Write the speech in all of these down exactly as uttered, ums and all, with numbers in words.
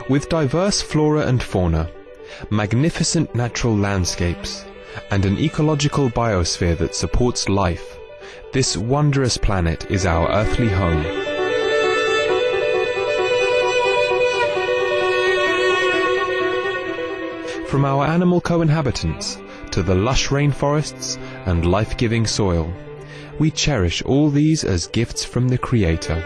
With diverse flora and fauna, magnificent natural landscapes, and an ecological biosphere that supports life, this wondrous planet is our earthly home. From our animal co-inhabitants to the lush rainforests and life-giving soil, we cherish all these as gifts from the Creator.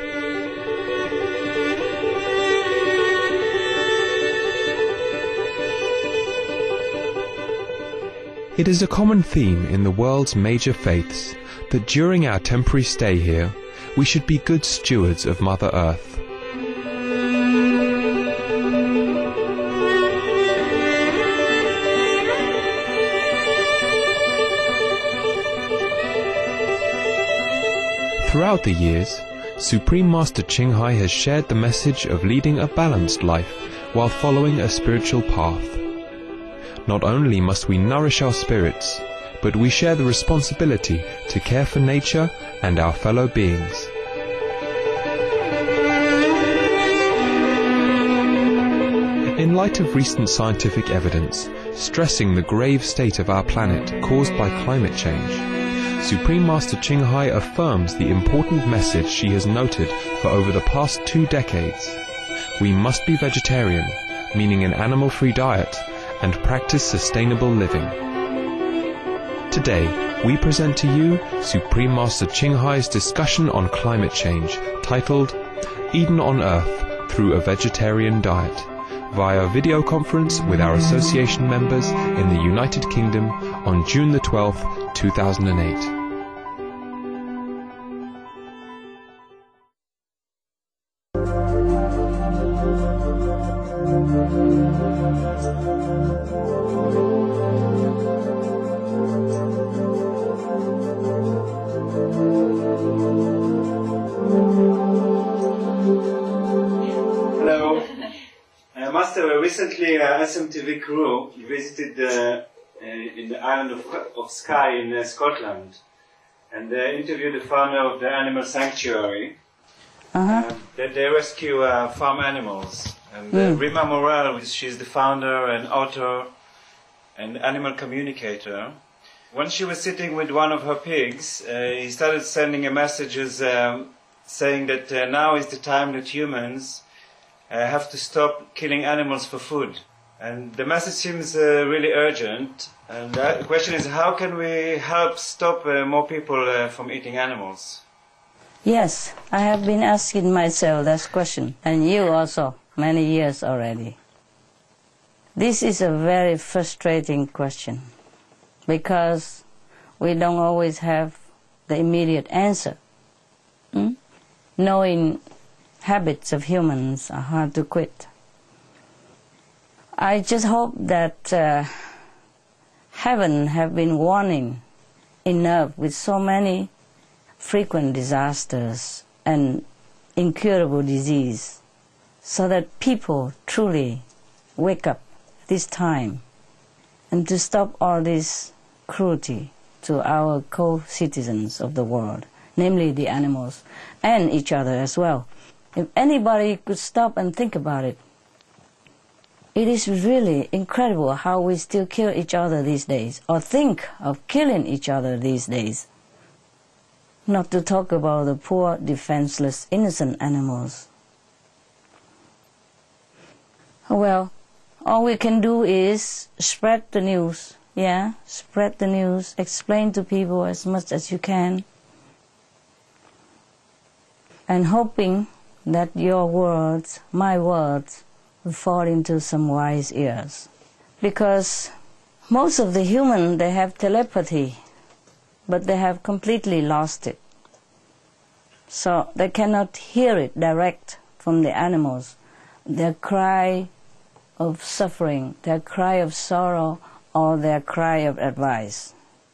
It is a common theme in the world's major faiths that during our temporary stay here, we should be good stewards of Mother Earth. Throughout the years, Supreme Master Ching Hai has shared the message of leading a balanced life while following a spiritual path. Not only must we nourish our spirits, but we share the responsibility to care for nature and our fellow beings. In light of recent scientific evidence stressing the grave state of our planet caused by climate change, Supreme Master Ching Hai affirms the important message she has noted for over the past two decades. We must be vegetarian, meaning an animal-free diet, and practice sustainable living. Today, we present to you Supreme Master Ching Hai's discussion on climate change, titled Eden on Earth Through a Vegetarian Diet, via video conference with our association members in the United Kingdom on June the twelfth, two thousand eight. Recently, uh, S M T V crew visited uh, uh, in the island of, of Skye in uh, Scotland, and they interviewed the founder of the animal sanctuary. Uh-huh. Uh, they, they rescue uh, farm animals. And uh, Mm. Rima Morel, she's the founder and author and animal communicator. When she was sitting with one of her pigs, uh, he started sending a messages um, saying that uh, now is the time that humans Uh, have to stop killing animals for food. And the message seems uh, really urgent. And uh, the question is, how can we help stop uh, more people uh, from eating animals? Yes, I have been asking myself that question, and you also, many years already. This is a very frustrating question, because we don't always have the immediate answer. Hmm? Knowing habits of humans are hard to quit. I just hope that uh, heaven have been warning enough with so many frequent disasters and incurable disease, so that people truly wake up this time and to stop all this cruelty to our co-citizens of the world, namely the animals and each other as well. If anybody could stop and think about it, it is really incredible how we still kill each other these days, or think of killing each other these days. Not to talk about the poor, defenseless, innocent animals. Well, all we can do is spread the news, yeah? Spread the news, explain to people as much as you can, and hoping that your words, my words, will fall into some wise ears. Because most of the human, they have telepathy, but they have completely lost it. So they cannot hear it direct from the animals. Their cry of suffering, their cry of sorrow, or their cry of advice.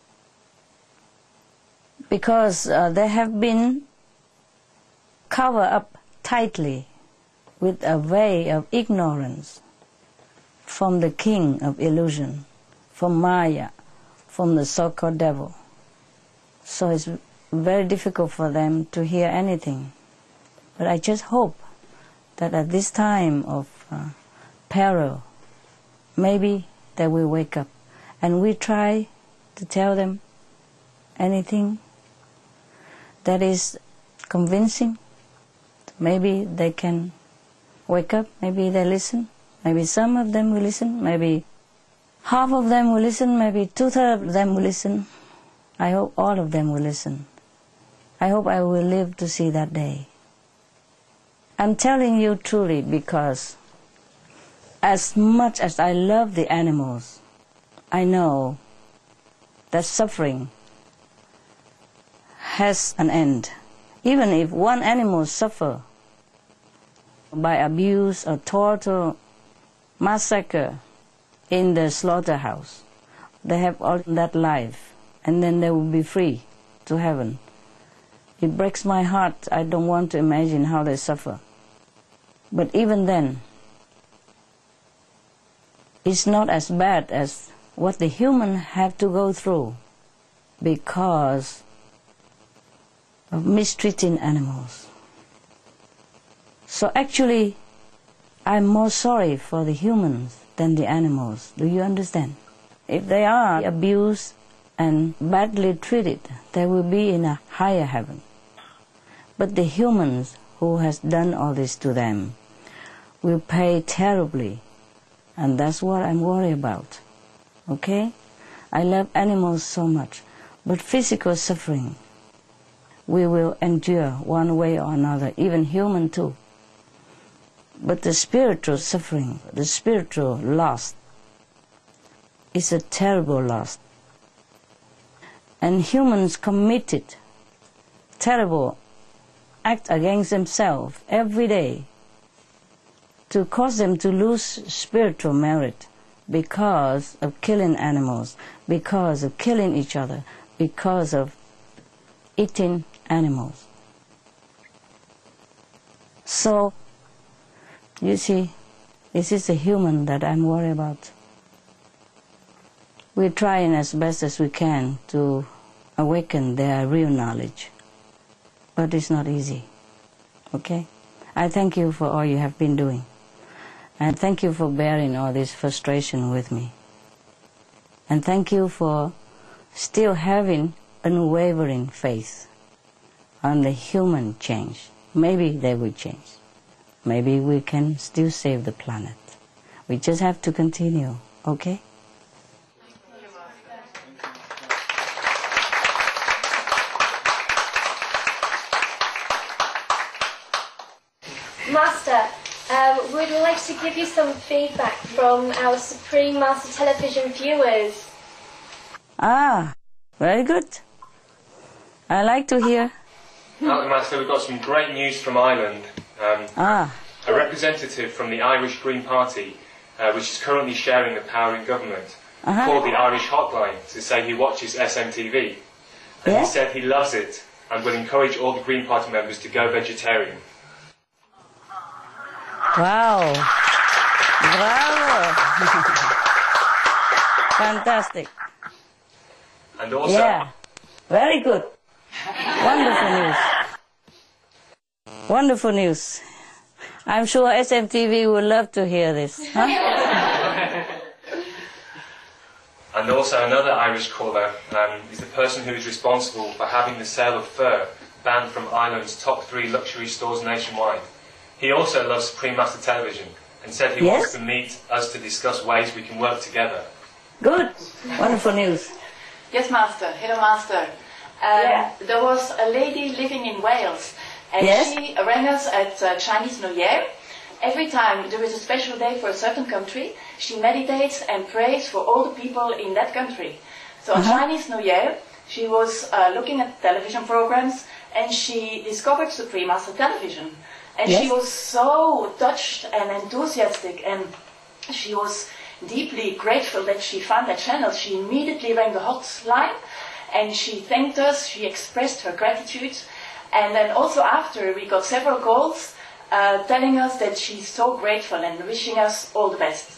Because uh, they have been covered up tightly with a veil of ignorance from the king of illusion, from Maya, from the so-called devil. So it's very difficult for them to hear anything. But I just hope that at this time of uh, peril, maybe they will wake up. And we try to tell them anything that is convincing. Maybe they can wake up, maybe they listen, maybe some of them will listen, maybe half of them will listen, maybe two-thirds of them will listen. I hope all of them will listen. I hope I will live to see that day. I'm telling you truly because as much as I love the animals, I know that suffering has an end. Even if one animal suffers by abuse or torture, massacre in the slaughterhouse, they have all that life, and then they will be free to heaven. It breaks my heart. I don't want to imagine how they suffer. But even then, it's not as bad as what the humans have to go through because of mistreating animals. So actually, I'm more sorry for the humans than the animals. Do you understand? If they are abused and badly treated, they will be in a higher heaven. But the humans who has done all this to them will pay terribly, and that's what I'm worried about. Okay? I love animals so much, but physical suffering we will endure one way or another, even human too. But the spiritual suffering, the spiritual loss, is a terrible loss. And humans committed terrible act against themselves every day to cause them to lose spiritual merit because of killing animals, because of killing each other, because of eating animals. So, you see, this is the human that I'm worried about. We're trying as best as we can to awaken their real knowledge, but it's not easy, okay? I thank you for all you have been doing, and thank you for bearing all this frustration with me. And thank you for still having unwavering faith on the human change. Maybe they will change. Maybe we can still save the planet. We just have to continue, okay? Master, um, we'd like to give you some feedback from our Supreme Master Television viewers. Ah, very good. I like to hear. Well, Master, we've got some great news from Ireland. Um, Ah. A representative from the Irish Green Party, uh, which is currently sharing the power in government, Uh-huh. called the Irish Hotline to say he watches S M T V. And Yeah? he said he loves it and will encourage all the Green Party members to go vegetarian. Wow. Bravo. Fantastic. And also, Yeah. Very good. Wonderful news. Wonderful news. I'm sure S M T V would love to hear this. Huh? and also another Irish caller um, is the person who is responsible for having the sale of fur banned from Ireland's top three luxury stores nationwide. He also loves Supreme Master Television and said he Yes? wants to meet us to discuss ways we can work together. Good. Wonderful news. Yes, Master. Hello, Master. Um, Yeah. There was a lady living in Wales, and Yes? she rang us at uh, Chinese New Year. Every time there is a special day for a certain country, she meditates and prays for all the people in that country. So on Uh-huh. Chinese New Year, she was uh, looking at television programs, and she discovered Supreme Master Television. And Yes? she was so touched and enthusiastic, and she was deeply grateful that she found that channel. She immediately rang the hotline, and she thanked us, she expressed her gratitude, and then also after we got several calls uh, telling us that she's so grateful and wishing us all the best.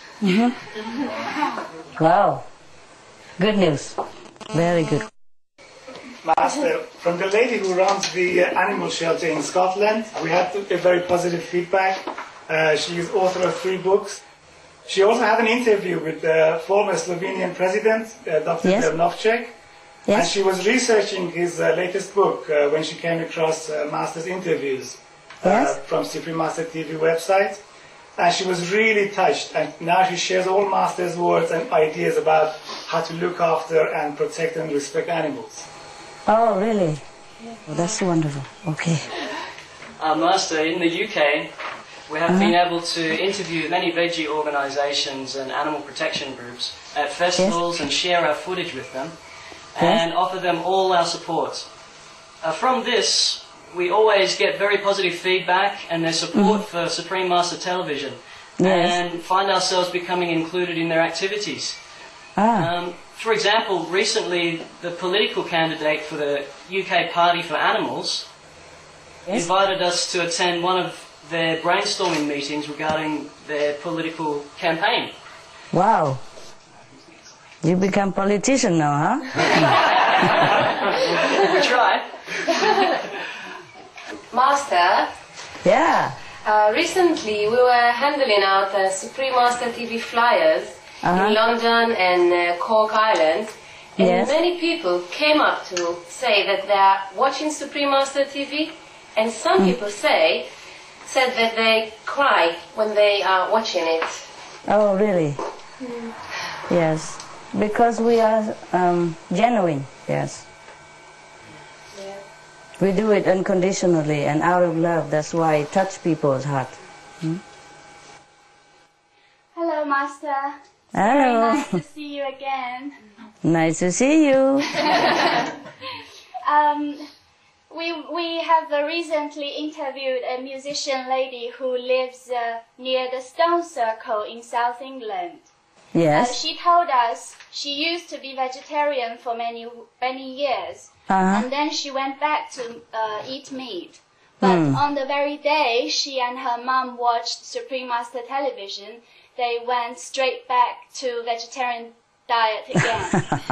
Wow. Good news. Very good. Master, from the lady who runs the uh, animal shelter in Scotland, we had a very positive feedback. Uh, she is author of three books. She also had an interview with the former Slovenian president, uh, Doctor Yes. Drnovšek, and Yes. she was researching his uh, latest book uh, when she came across uh, Master's interviews uh, Yes. from Supreme Master T V website. And she was really touched, and now she shares all Master's words and ideas about how to look after and protect and respect animals. Oh, really? Oh, that's wonderful. Okay. Uh, Master, in the U K, we have been able to interview many veggie organisations and animal protection groups at festivals and share our footage with them and offer them all our support. Uh, from this, we always get very positive feedback and their support for Supreme Master Television Yes. and find ourselves becoming included in their activities. Ah, Um, for example, recently the political candidate for the U K Party for Animals Yes. invited us to attend one of their brainstorming meetings regarding their political campaign. wow. You become politician now, huh? We try. Master, Yeah. uh, recently we were handing out uh, Supreme Master T V flyers Uh-huh. in London and uh, Cork Island, and Yes. many people came up to say that they are watching Supreme Master T V, and some Mm. people say said that they cry when they are watching it. Oh, really? Yes. Because we are um, genuine, yes. We do it unconditionally and out of love. That's why it touches people's heart. Hello, Master. Hello. Very nice to see you again. Nice to see you. Um, we we have uh, recently interviewed a musician lady who lives uh, near the Stone Circle in South England. Uh, Yes. she told us she used to be vegetarian for many many years, Uh-huh. and then she went back to uh, eat meat. But on the very day she and her mom watched Supreme Master Television, they went straight back to vegetarian diet again.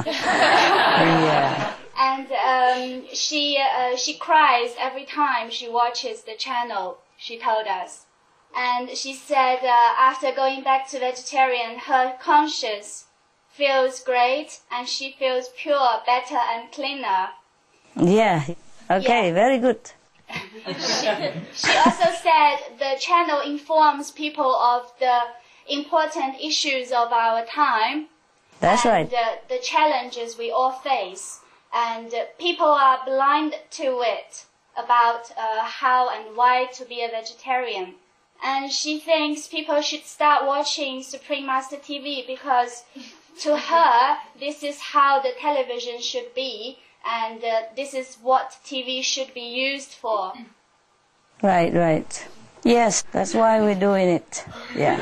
Yeah. And um, she uh, she cries every time she watches the channel, she told us. And she said uh, after going back to vegetarian, her conscience feels great and she feels pure, better and cleaner. Yeah. Okay, Yeah. very good. She also said the channel informs people of the important issues of our time. That's and, right. uh, the challenges we all face. And uh, people are blind to it about uh, how and why to be a vegetarian. And she thinks people should start watching Supreme Master T V because to her, this is how the television should be and uh, this is what T V should be used for. Right, right. Yes, that's why we're doing it. Yeah.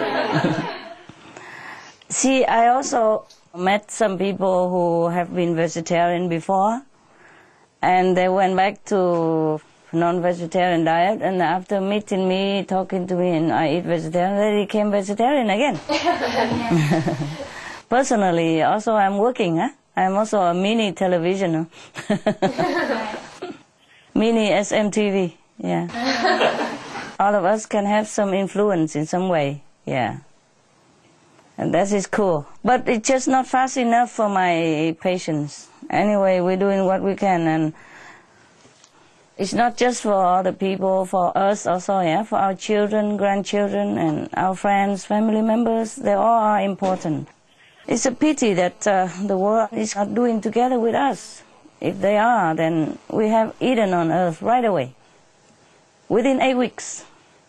See, I also met some people who have been vegetarian before, and they went back to non-vegetarian diet, and after meeting me, talking to me, and I eat vegetarian, they became vegetarian again. Personally, also I'm working, huh? I'm also a mini television, huh? Mini S M T V, yeah. All of us can have some influence in some way, yeah. And that is cool. But it's just not fast enough for my patients. Anyway, we're doing what we can, and it's not just for other people, for us also, yeah, for our children, grandchildren, and our friends, family members. They all are important. It's a pity that uh, the world is not doing together with us. If they are, then we have Eden on earth right away. Within eight weeks.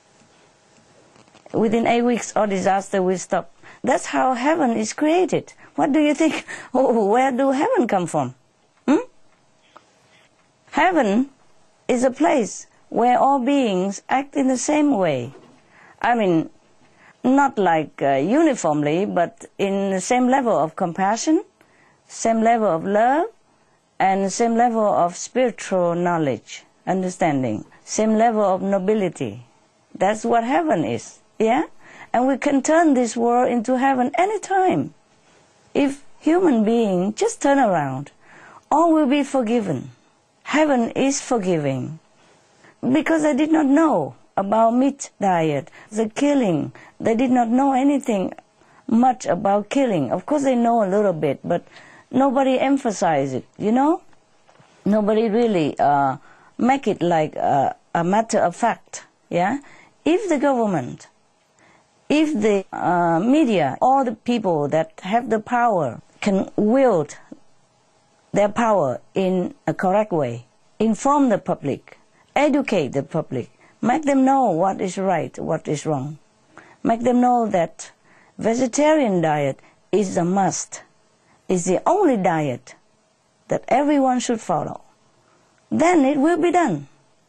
Within eight weeks, all disaster will stop. That's how heaven is created. What do you think? Oh, where do heaven come from? Hmm? Heaven is a place where all beings act in the same way. I mean, not like uh, uniformly, but in the same level of compassion, same level of love, and same level of spiritual knowledge, understanding, same level of nobility. That's what heaven is, yeah? And we can turn this world into heaven anytime. If human beings just turn around, all will be forgiven. Heaven is forgiving. Because I did not know about meat diet, the killing. They did not know anything much about killing. Of course they know a little bit, but nobody emphasized it, you know? Nobody really uh, make it like a, a matter of fact, yeah? If the government, if the uh, media, all the people that have the power can wield their power in a correct way, inform the public, educate the public, make them know what is right, what is wrong, make them know that vegetarian diet is a must, is the only diet that everyone should follow, then it will be done.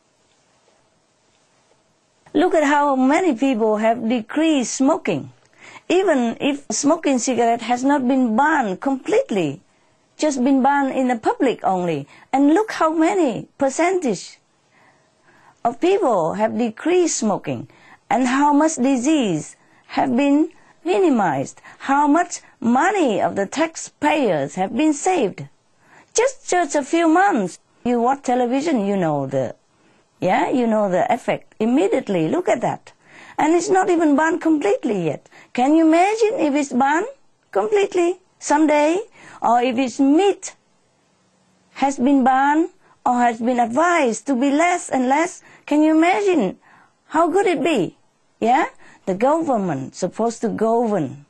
Look at how many people have decreased smoking. Even if smoking cigarette has not been banned completely, just been banned in the public only. And look how many percentage of people have decreased smoking and how much disease have been minimized, how much money of the taxpayers have been saved. Just, just a few months. You watch television, you know the Yeah, you know the effect immediately. Look at that. And it's not even banned completely yet. Can you imagine if it's banned completely someday? Or if its meat has been banned or has been advised to be less and less? Can you imagine how good it be? Yeah? The government supposed to govern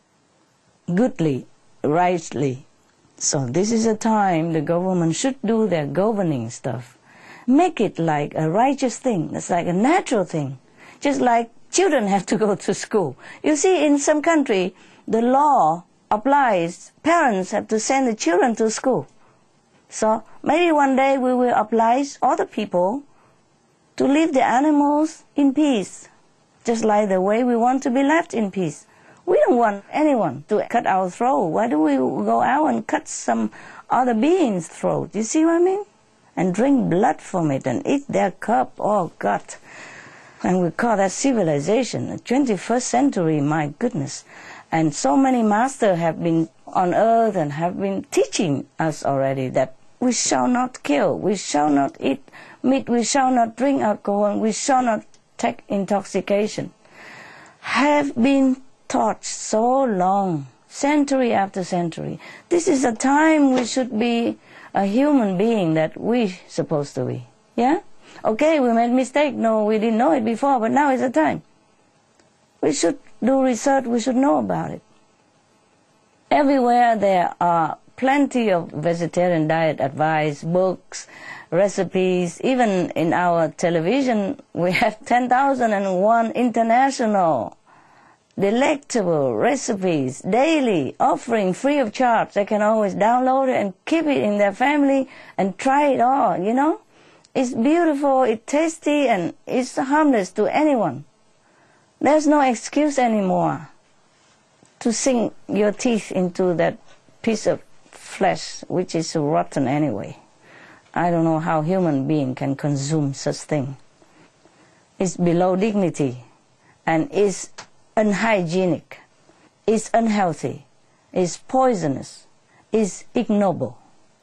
goodly, rightly. So this is a time the government should do their governing stuff. Make it like a righteous thing. It's like a natural thing. Just like children have to go to school. You see, in some country, the law applies. Parents have to send the children to school. So maybe one day we will oblige other people to leave the animals in peace, just like the way we want to be left in peace. We don't want anyone to cut our throat. Why do we go out and cut some other being's throat? You see what I mean? And drink blood from it and eat their cup. Oh, God. And we call that civilization. The twenty-first century, my goodness. And so many masters have been on earth and have been teaching us already that we shall not kill, we shall not eat meat, we shall not drink alcohol, we shall not take intoxication. Have been taught so long, century after century. This is a time we should be a human being that we supposed to be. Yeah? Okay, we made mistake. No, we didn't know it before, but now is the time. We should do research. We should know about it. Everywhere there are plenty of vegetarian diet advice, books, recipes. Even in our television, we have ten thousand one international delectable recipes daily, offering free of charge. They can always download it and keep it in their family and try it all, you know. It's beautiful, it's tasty, and it's harmless to anyone. There's no excuse anymore to sink your teeth into that piece of flesh, which is rotten anyway. I don't know how human being can consume such thing. It's below dignity, and it's unhygienic, it's unhealthy, it's poisonous, it's ignoble.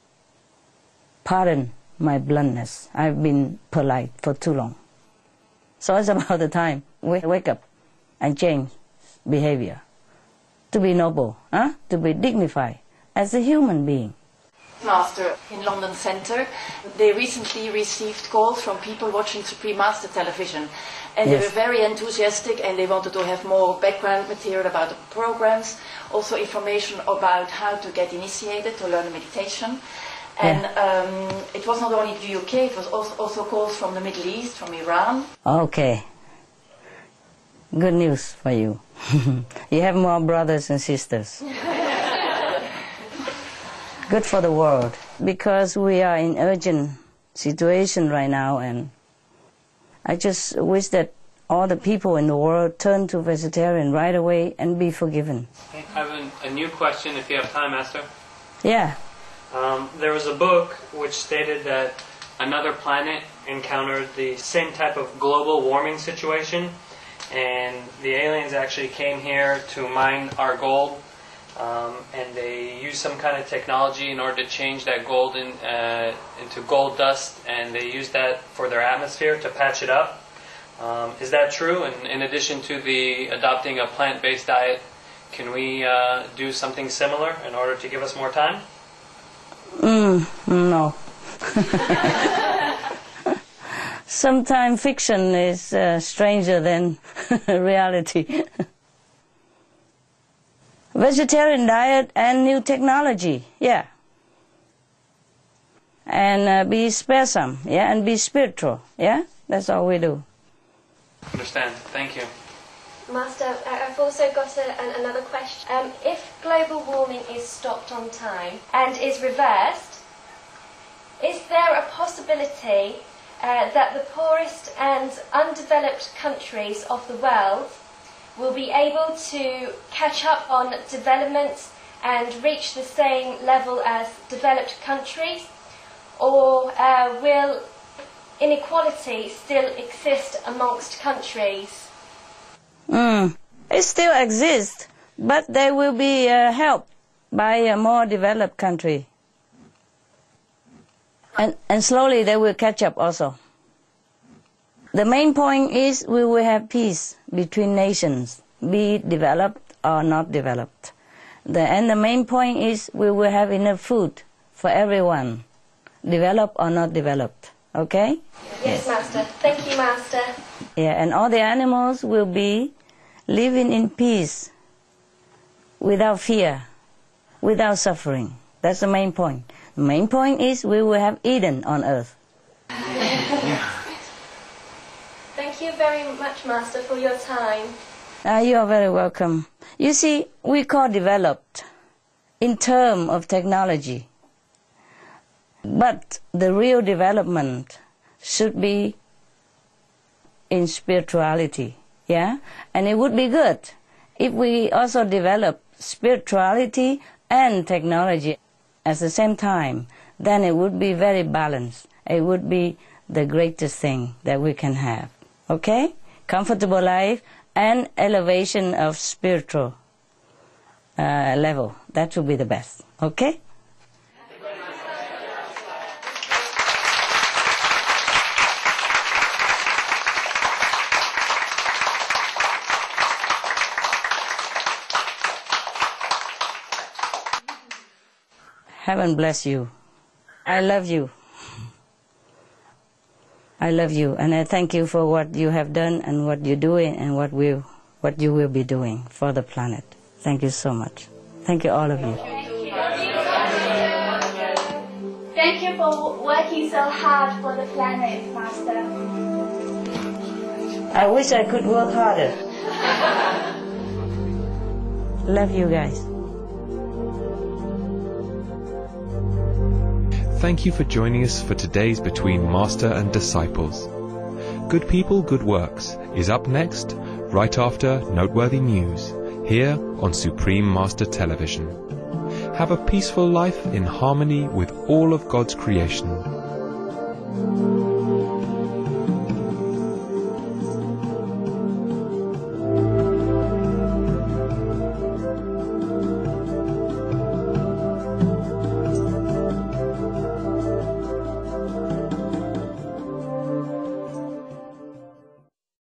Pardon my bluntness. I've been polite for too long. So it's about the time we wake up and change behavior. To be noble, huh? To be dignified as a human being. Master in London Centre, they recently received calls from people watching Supreme Master television. And yes. They were very enthusiastic and they wanted to have more background material about the programs, also information about how to get initiated, to learn meditation. And yeah. um, it was not only the U K, it was also, also calls from the Middle East, from Iran. Okay. Good news for you. You have more brothers and sisters. Good for the world, because we are in urgent situation right now, and I just wish that all the people in the world turn to vegetarian right away and be forgiven. I have a, a new question, if you have time, Master. Yeah. Um, there was a book which stated that another planet encountered the same type of global warming situation, and the aliens actually came here to mine our gold, um, and they used some kind of technology in order to change that gold in, uh, into gold dust, and they used that for their atmosphere to patch it up. Um, is that true? And in addition to the adopting a plant-based diet, can we uh, do something similar in order to give us more time? Mm, no. Sometimes fiction is uh, stranger than reality. Vegetarian diet and new technology, yeah. And uh, be sparesome, yeah, and be spiritual, yeah. That's all we do. Understand. Thank you. Master, I've also got a, an, another question. Um, if global warming is stopped on time and is reversed, is there a possibility uh, that the poorest and undeveloped countries of the world will be able to catch up on development and reach the same level as developed countries? Or uh, will inequality still exist amongst countries? Mm. It still exists, but they will be uh, helped by a more developed country. And, and slowly they will catch up also. The main point is we will have peace between nations, be it developed or not developed. The, and the main point is we will have enough food for everyone, developed or not developed. Okay? Yes, Master. Thank you, Master. Yeah, and all the animals will be living in peace, without fear, without suffering. That's the main point. The main point is we will have Eden on earth. Thank you very much, Master, for your time. Uh, you are very welcome. You see, we call developed in terms of technology. But the real development should be in spirituality, yeah? And it would be good if we also develop spirituality and technology at the same time. Then it would be very balanced. It would be the greatest thing that we can have, okay? Comfortable life and elevation of spiritual uh, level. That would be the best, okay? Heaven bless you. I love you. I love you, and I thank you for what you have done and what you're doing and what will, what you will be doing for the planet. Thank you so much. Thank you, all of you. Thank you for working so hard for the planet, Master. I wish I could work harder. Love you guys. Thank you for joining us for today's Between Master and Disciples. Good People, Good Works is up next, right after Noteworthy News, here on Supreme Master Television. Have a peaceful life in harmony with all of God's creation.